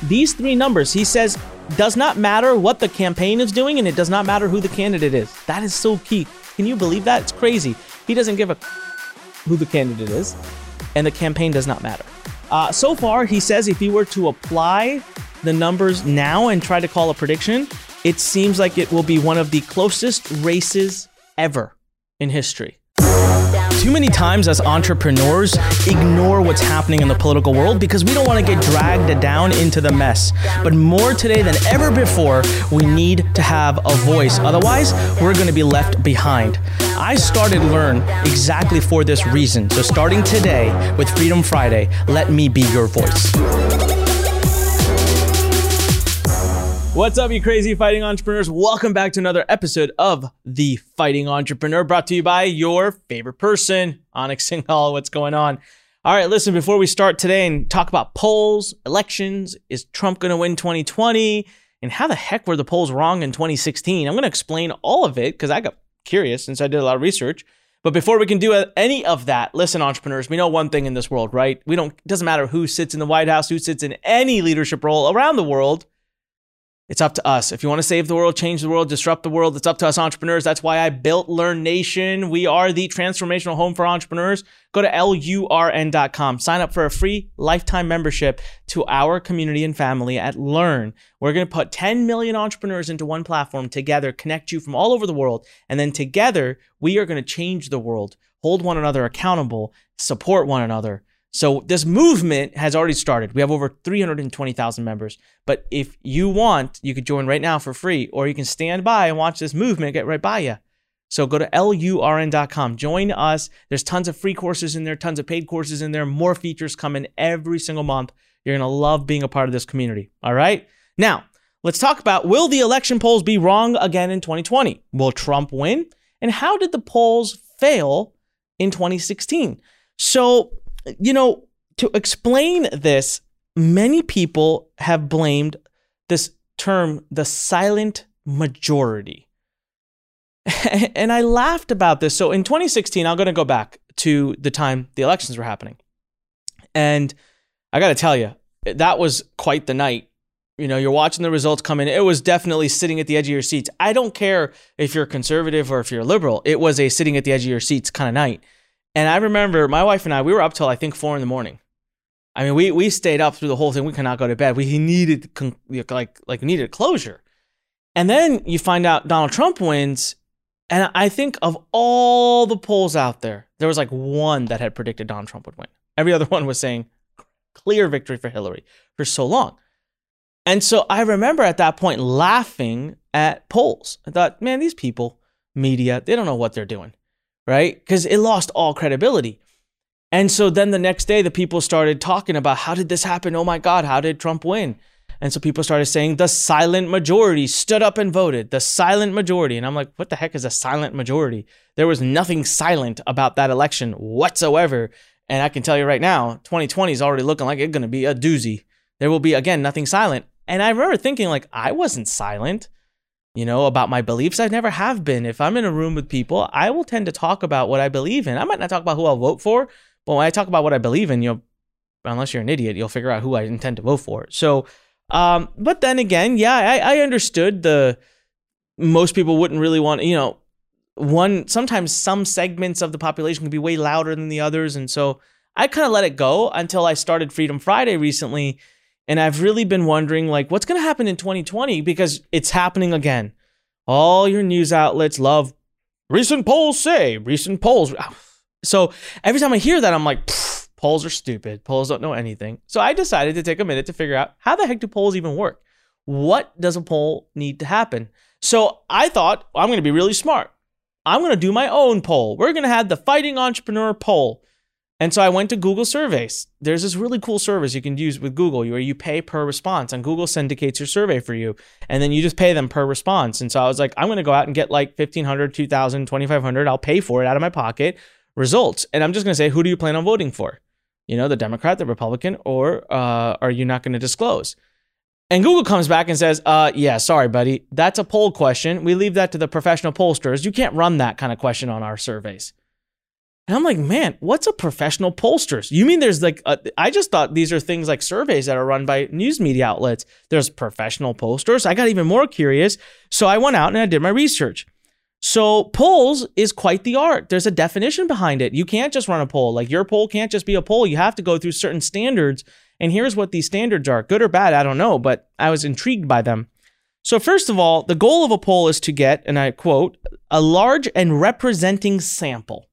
these three numbers, he says, does not matter what the campaign is doing, and it does not matter who the candidate is. That is so key. Can you believe that? It's crazy. He doesn't give a who the candidate is, and the campaign does not matter. So far, he says if he were to apply the numbers now and try to call a prediction, it seems like it will be one of the closest races ever in history. Too many times as entrepreneurs, ignore what's happening in the political world because we don't want to get dragged down into the mess. But more today than ever before, we need to have a voice. Otherwise, we're going to be left behind. I started Learn exactly for this reason. So starting today with Freedom Friday, let me be your voice. What's up, you crazy fighting entrepreneurs? Welcome back to another episode of The Fighting Entrepreneur, brought to you by your favorite person, Onyx Singhal. What's going on? All right, listen, before we start today and talk about polls, elections, is Trump going to win 2020? And how the heck were the polls wrong in 2016? I'm going to explain all of it because I got curious since I did a lot of research. But before we can do any of that, listen, entrepreneurs, we know one thing in this world, right? It doesn't matter who sits in the White House, who sits in any leadership role around the world. It's up to us. If you want to save the world, change the world, disrupt the world, it's up to us entrepreneurs. That's why I built Learn Nation. We are the transformational home for entrepreneurs. Go to LURN.com. Sign up for a free lifetime membership to our community and family at Learn. We're going to put 10 million entrepreneurs into one platform together, connect you from all over the world. And then together, we are going to change the world, hold one another accountable, support one another. So this movement has already started. We have over 320,000 members. But if you want, you could join right now for free, or you can stand by and watch this movement get right by you. So go to LURN.com. Join us. There's tons of free courses in there, tons of paid courses in there, more features coming every single month. You're going to love being a part of this community. All right? Now, let's talk about, will the election polls be wrong again in 2020? Will Trump win? And how did the polls fail in 2016? So, to explain this, many people have blamed this term, the silent majority. And I laughed about this. So in 2016, I'm going to go back to the time the elections were happening. And I got to tell you, that was quite the night. You're watching the results come in. It was definitely sitting at the edge of your seats. I don't care if you're conservative or if you're liberal. It was a sitting at the edge of your seats kind of night. And I remember my wife and I, we were up till I think 4 a.m. I mean, we stayed up through the whole thing. We could not go to bed. We needed needed closure. And then you find out Donald Trump wins. And I think of all the polls out there, there was like one that had predicted Donald Trump would win. Every other one was saying clear victory for Hillary for so long. And so I remember at that point laughing at polls. I thought, man, these people, media, they don't know what they're doing. Right? Because it lost all credibility. And so then the next day, the people started talking about, how did this happen? Oh my God, how did Trump win? And so people started saying the silent majority stood up and voted, the silent majority. And I'm like, what the heck is a silent majority? There was nothing silent about that election whatsoever. And I can tell you right now, 2020 is already looking like it's going to be a doozy. There will be, again, nothing silent. And I remember thinking, like, I wasn't silent. About my beliefs. I never have been. If I'm in a room with people, I will tend to talk about what I believe in. I might not talk about who I'll vote for, but when I talk about what I believe in, unless you're an idiot, you'll figure out who I intend to vote for. So, but then again, yeah, I understood most people wouldn't really want, sometimes some segments of the population can be way louder than the others. And so I kind of let it go until I started Freedom Friday recently. And I've really been wondering, what's going to happen in 2020? Because it's happening again. All your news outlets love recent polls say, recent polls. So every time I hear that, I'm like, polls are stupid. Polls don't know anything. So I decided to take a minute to figure out, how the heck do polls even work? What does a poll need to happen? So I thought, I'm going to be really smart. I'm going to do my own poll. We're going to have the Fighting Entrepreneur poll. And so I went to Google Surveys. There's this really cool service you can use with Google where you pay per response, and Google syndicates your survey for you. And then you just pay them per response. And so I was like, I'm going to go out and get like 1,500, 2,000, 2,500. I'll pay for it out of my pocket. Results. And I'm just going to say, who do you plan on voting for? The Democrat, the Republican, or are you not going to disclose? And Google comes back and says, yeah, sorry, buddy. That's a poll question. We leave that to the professional pollsters. You can't run that kind of question on our surveys. And I'm like, man, what's a professional pollster? You mean there's like, I just thought these are things like surveys that are run by news media outlets. There's professional pollsters. I got even more curious. So I went out and I did my research. So polls is quite the art. There's a definition behind it. You can't just run a poll. Like your poll can't just be a poll. You have to go through certain standards. And here's what these standards are. Good or bad, I don't know, but I was intrigued by them. So first of all, the goal of a poll is to get, and I quote, a large and representing sample.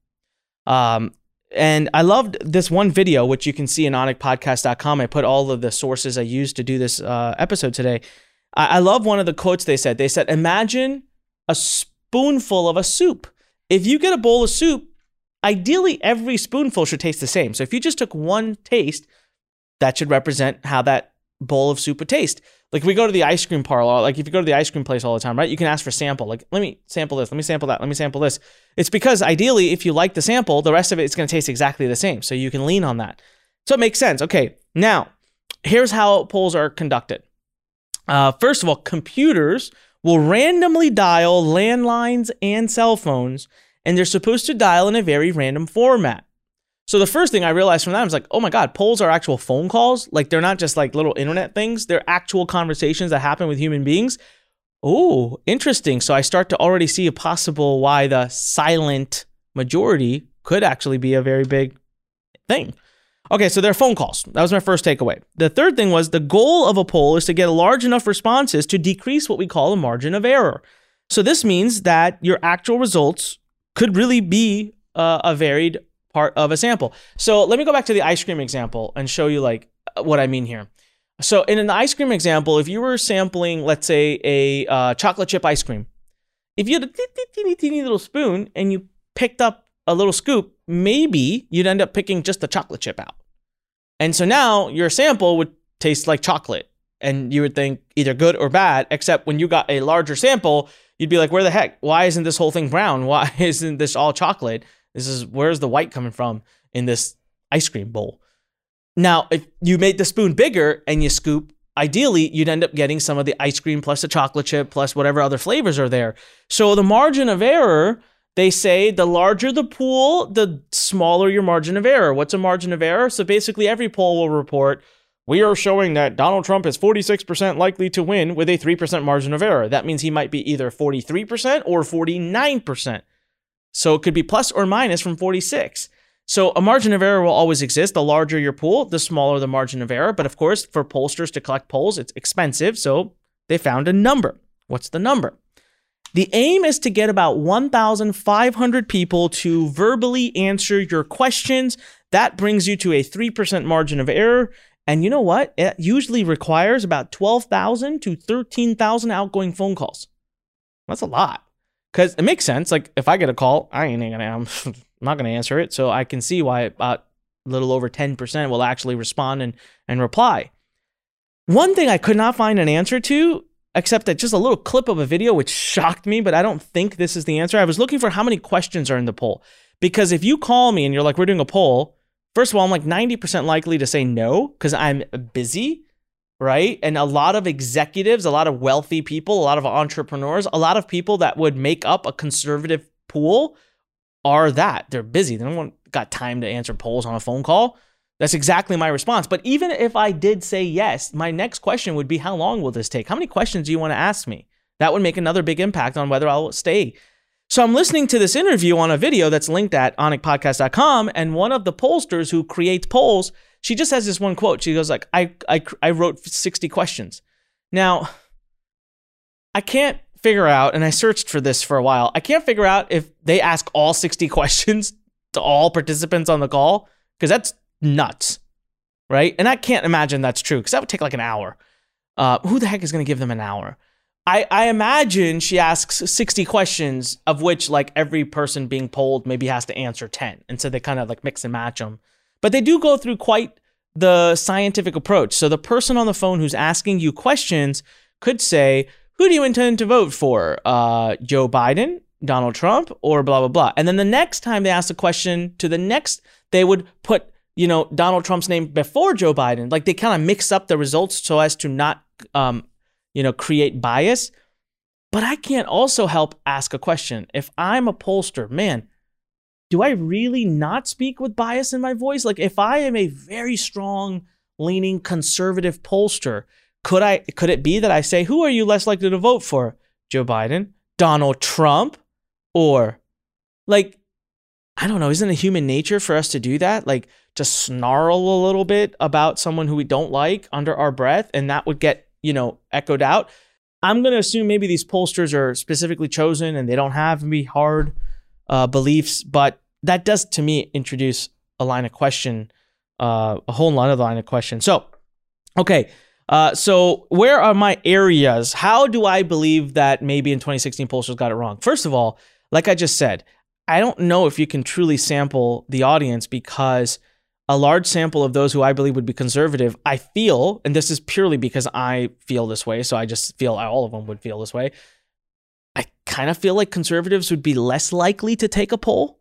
And I loved this one video, which you can see in onyxpodcast.com. I put all of the sources I used to do this episode today. I love one of the quotes they said. They said, imagine a spoonful of a soup. If you get a bowl of soup, ideally every spoonful should taste the same. So if you just took one taste, that should represent how that bowl of soup would taste. Like we go to the ice cream parlor, like if you go to the ice cream place all the time, right? You can ask for sample. Like, let me sample this, let me sample that, let me sample this. It's because ideally, if you like the sample, the rest of it's going to taste exactly the same. So you can lean on that. So it makes sense. Okay, now here's how polls are conducted. First of all, computers will randomly dial landlines and cell phones, and they're supposed to dial in a very random format. So the first thing I realized from that was like, oh my God, polls are actual phone calls. Like they're not just like little internet things. They're actual conversations that happen with human beings. Oh, interesting. So I start to already see a possible why the silent majority could actually be a very big thing. Okay, so they're phone calls. That was my first takeaway. The third thing was the goal of a poll is to get large enough responses to decrease what we call a margin of error. So this means that your actual results could really be a varied part of a sample. So let me go back to the ice cream example and show you like what I mean here. So in an ice cream example, if you were sampling, let's say a chocolate chip ice cream, if you had a teeny little spoon and you picked up a little scoop, maybe you'd end up picking just the chocolate chip out. And so now your sample would taste like chocolate and you would think either good or bad, except when you got a larger sample, you'd be like, where the heck? Why isn't this whole thing brown? Why isn't this all chocolate? Where's the white coming from in this ice cream bowl? Now, if you made the spoon bigger and you scoop, ideally, you'd end up getting some of the ice cream plus the chocolate chip plus whatever other flavors are there. So the margin of error, they say the larger the pool, the smaller your margin of error. What's a margin of error? So basically, every poll will report, we are showing that Donald Trump is 46% likely to win with a 3% margin of error. That means he might be either 43% or 49%. So it could be plus or minus from 46. So a margin of error will always exist. The larger your pool, the smaller the margin of error. But of course, for pollsters to collect polls, it's expensive. So they found a number. What's the number? The aim is to get about 1,500 people to verbally answer your questions. That brings you to a 3% margin of error. And you know what? It usually requires about 12,000 to 13,000 outgoing phone calls. That's a lot. Because it makes sense. Like if I get a call, I'm not going to answer it. So I can see why about a little over 10% will actually respond and reply. One thing I could not find an answer to, except that just a little clip of a video, which shocked me, but I don't think this is the answer. I was looking for how many questions are in the poll. Because if you call me and you're like, we're doing a poll, first of all, I'm like 90% likely to say no because I'm busy. Right? And a lot of executives, a lot of wealthy people, a lot of entrepreneurs, a lot of people that would make up a conservative pool are that. They're busy. They don't got time to answer polls on a phone call. That's exactly my response. But even if I did say yes, my next question would be, how long will this take? How many questions do you want to ask me? That would make another big impact on whether I'll stay. So I'm listening to this interview on a video that's linked at onyxpodcast.com, and one of the pollsters who creates polls, she just has this one quote. She goes like, I wrote 60 questions. Now, I can't figure out, and I searched for this for a while, I can't figure out if they ask all 60 questions to all participants on the call, because that's nuts, right? And I can't imagine that's true, because that would take like an hour. Who the heck is going to give them an hour? I imagine she asks 60 questions, of which like every person being polled maybe has to answer 10. And so they kind of like mix and match them. But they do go through quite the scientific approach. So the person on the phone who's asking you questions could say, who do you intend to vote for? Joe Biden, Donald Trump, or blah, blah, blah. And then the next time they ask a question to the next, they would put, Donald Trump's name before Joe Biden. Like they kind of mix up the results so as to not, create bias. But I can't also help ask a question. If I'm a pollster, man, do I really not speak with bias in my voice? Like if I am a very strong leaning conservative pollster, could it be that I say, who are you less likely to vote for? Joe Biden, Donald Trump, or like, I don't know, isn't it human nature for us to do that? Like to snarl a little bit about someone who we don't like under our breath, and that would get, echoed out. I'm going to assume maybe these pollsters are specifically chosen and they don't have maybe hard beliefs, but that does to me introduce a line of question, a whole lot of line of question. So, okay. So where are my areas? How do I believe that maybe in 2016 pollsters got it wrong? First of all, like I just said, I don't know if you can truly sample the audience because a large sample of those who I believe would be conservative, I feel, and this is purely because I feel this way, so I just feel all of them would feel this way. I kind of feel like conservatives would be less likely to take a poll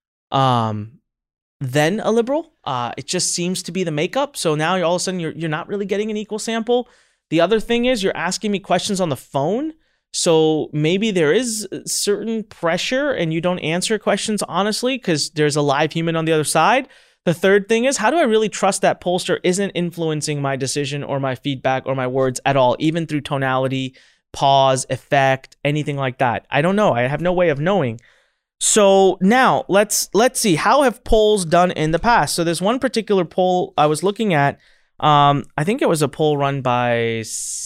than a liberal. It just seems to be the makeup. So now all of a sudden you're not really getting an equal sample. The other thing is you're asking me questions on the phone. So maybe there is certain pressure and you don't answer questions honestly because there's a live human on the other side. The third thing is, how do I really trust that pollster isn't influencing my decision or my feedback or my words at all, even through tonality, pause, effect, anything like that? I don't know. I have no way of knowing. So now let's see, how have polls done in the past? So there's one particular poll I was looking at. I think it was a poll run by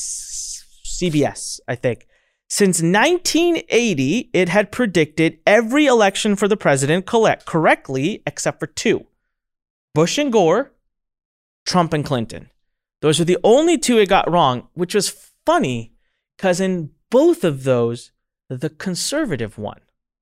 CBS, I think. Since 1980, it had predicted every election for the president correctly except for two. Bush and Gore, Trump and Clinton. Those are the only two it got wrong, which was funny because in both of those, the conservative won.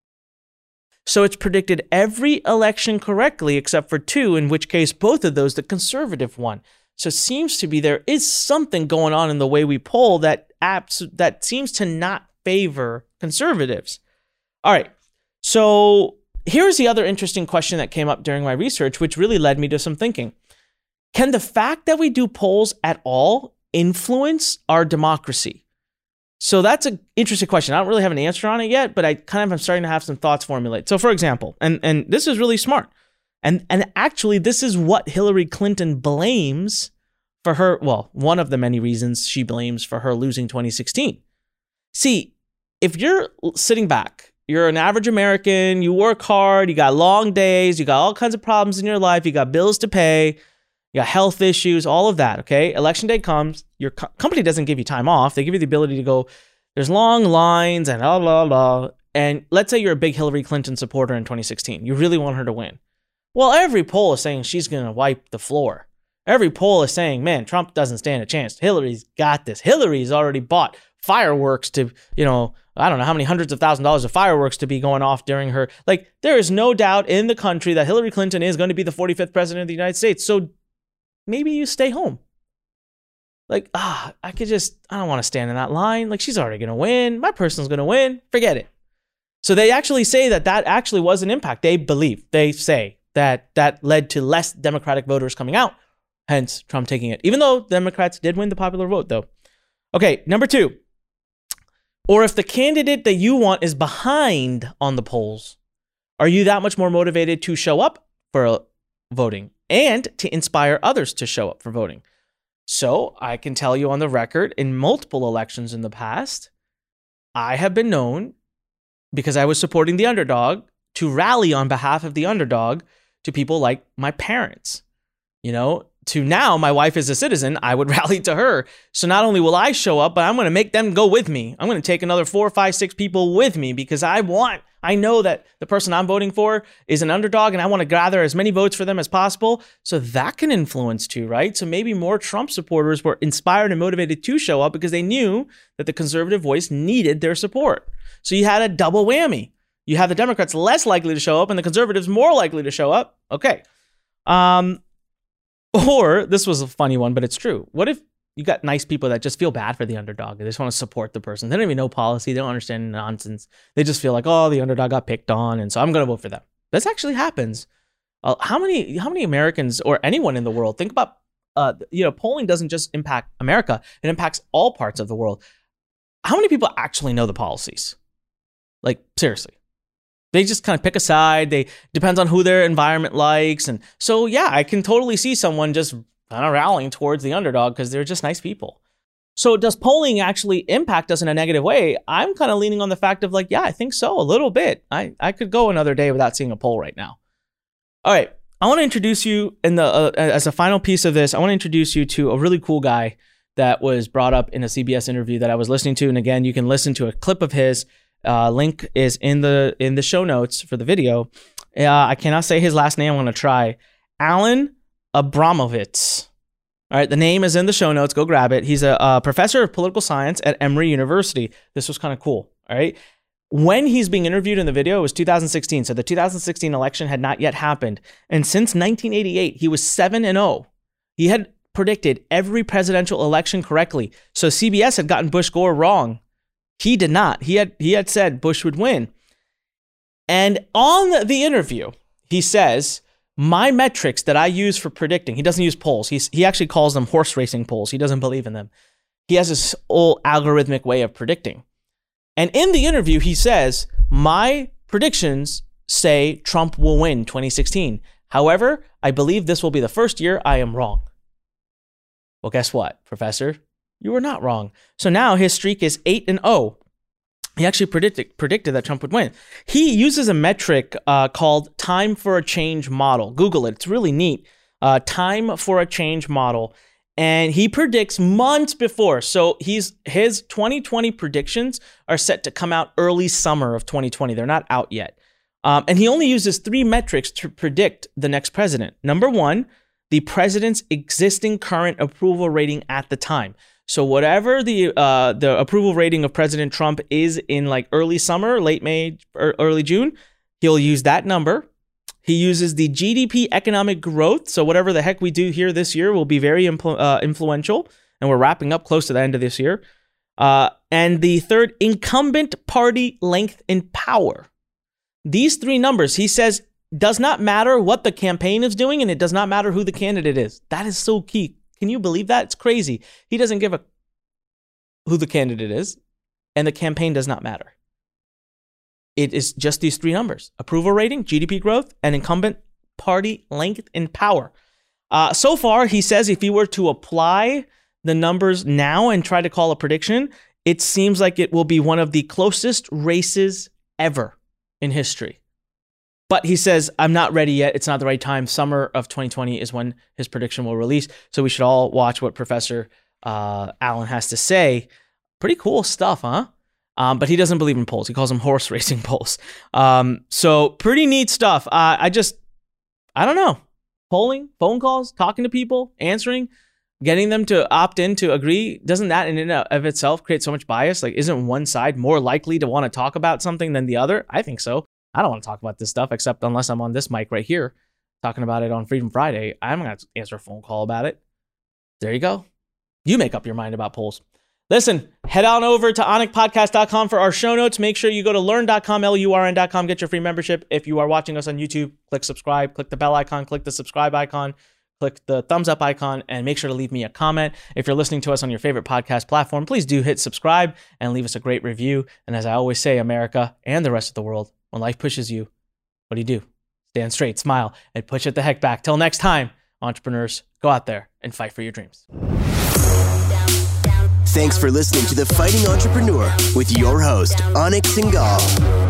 So it's predicted every election correctly except for two, in which case both of those, the conservative won. So it seems to be there is something going on in the way we poll that seems to not favor conservatives. All right, so here's the other interesting question that came up during my research, which really led me to some thinking. Can the fact that we do polls at all influence our democracy? So that's an interesting question. I don't really have an answer on it yet, but I kind of am starting to have some thoughts formulate. So for example, and this is really smart. And actually, this is what Hillary Clinton blames for her, well, one of the many reasons she blames for her losing 2016. See, if you're sitting back, you're an average American, you work hard, you got long days, you got all kinds of problems in your life, you got bills to pay, you got health issues, all of that, okay? Election day comes, your company doesn't give you time off. They give you the ability to go, there's long lines and blah, blah, blah. And let's say you're a big Hillary Clinton supporter in 2016. You really want her to win. Well, every poll is saying she's going to wipe the floor. Every poll is saying, man, Trump doesn't stand a chance. Hillary's got this. Hillary's already bought fireworks to, I don't know how many hundreds of $1,000s of fireworks to be going off during her. Like, there is no doubt in the country that Hillary Clinton is going to be the 45th president of the United States. So maybe you stay home. Like, I don't want to stand in that line. Like, she's already going to win. My person's going to win. Forget it. So they actually say that actually was an impact. They say that led to less Democratic voters coming out. Hence, Trump taking it. Even though Democrats did win the popular vote, though. Okay, number two. Or if the candidate that you want is behind on the polls, are you that much more motivated to show up for voting and to inspire others to show up for voting? So I can tell you on the record, in multiple elections in the past, I have been known, because I was supporting the underdog, to rally on behalf of the underdog to people like my parents. To now, my wife is a citizen, I would rally to her. So not only will I show up, but I'm going to make them go with me. I'm going to take another 4, 5, 6 people with me because I know that the person I'm voting for is an underdog and I want to gather as many votes for them as possible. So that can influence too, right? So maybe more Trump supporters were inspired and motivated to show up because they knew that the conservative voice needed their support. So you had a double whammy. You have the Democrats less likely to show up and the conservatives more likely to show up. Okay. Or this was a funny one, but it's true. What if you got nice people that just feel bad for the underdog? They just want to support the person. They don't even know policy. They don't understand nonsense. They just feel like, oh, the underdog got picked on, and so I'm going to vote for them. This actually happens. How many Americans or anyone in the world think about, polling doesn't just impact America. It impacts all parts of the world. How many people actually know the policies? Like, seriously. They just kind of pick a side. They depends on who their environment likes. And so, yeah, I can totally see someone just kind of rallying towards the underdog because they're just nice people. So does polling actually impact us in a negative way? I'm kind of leaning on the fact of like, yeah, I think so, a little bit. I could go another day without seeing a poll right now. All right, I want to introduce you as a final piece of this. I want to introduce you to a really cool guy that was brought up in a CBS interview that I was listening to. And again, you can listen to a clip of his. Link is in the show notes for the video. I cannot say his last name. I'm going to try. Alan Abramovitz. All right, the name is in the show notes. Go grab it. He's a professor of political science at Emory University. This was kind of cool. All right. When he's being interviewed in the video, it was 2016. So the 2016 election had not yet happened. And since 1988, he was 7-0. He had predicted every presidential election correctly. So CBS had gotten Bush Gore wrong. He did not. He had said Bush would win. And on the interview, he says, my metrics that I use for predicting, he doesn't use polls. He actually calls them horse racing polls. He doesn't believe in them. He has this old algorithmic way of predicting. And in the interview, he says, my predictions say Trump will win 2016. However, I believe this will be the first year I am wrong. Well, guess what, Professor? You were not wrong. So now his streak is 8-0. He actually predicted that Trump would win. He uses a metric called time for a change model. Google it. It's really neat. Time for a change model. And he predicts months before. So his 2020 predictions are set to come out early summer of 2020. They're not out yet. And he only uses 3 metrics to predict the next president. Number 1, the president's existing current approval rating at the time. So whatever the approval rating of President Trump is in like early summer, late May, or early June, he'll use that number. He uses the GDP economic growth. So whatever the heck we do here this year will be very influential. And we're wrapping up close to the end of this year. And the third, incumbent party length in power. These 3 numbers, he says, does not matter what the campaign is doing, and it does not matter who the candidate is. That is so key. Can you believe that? It's crazy. He doesn't give a who the candidate is, and the campaign does not matter. It is just these 3 numbers: approval rating, GDP growth, and incumbent party length in power. So far, he says if he were to apply the numbers now and try to call a prediction, it seems like it will be one of the closest races ever in history. But he says, I'm not ready yet. It's not the right time. Summer of 2020 is when his prediction will release. So we should all watch what Professor Allen has to say. Pretty cool stuff, huh? But he doesn't believe in polls. He calls them horse racing polls. So pretty neat stuff. I don't know. Polling, phone calls, talking to people, answering, getting them to opt in to agree. Doesn't that in and of itself create so much bias? Like, isn't one side more likely to want to talk about something than the other? I think so. I don't want to talk about this stuff, except unless I'm on this mic right here talking about it on Freedom Friday. I'm going to answer a phone call about it. There you go. You make up your mind about polls. Listen, head on over to onyxpodcast.com for our show notes. Make sure you go to learn.com, LURN.com, get your free membership. If you are watching us on YouTube, click subscribe, click the bell icon, click the subscribe icon, click the thumbs up icon, and make sure to leave me a comment. If you're listening to us on your favorite podcast platform, please do hit subscribe and leave us a great review. And as I always say, America and the rest of the world, when life pushes you, what do? Stand straight, smile, and push it the heck back. Till next time, entrepreneurs, go out there and fight for your dreams. Thanks for listening to The Fighting Entrepreneur with your host, Onyx Singhal.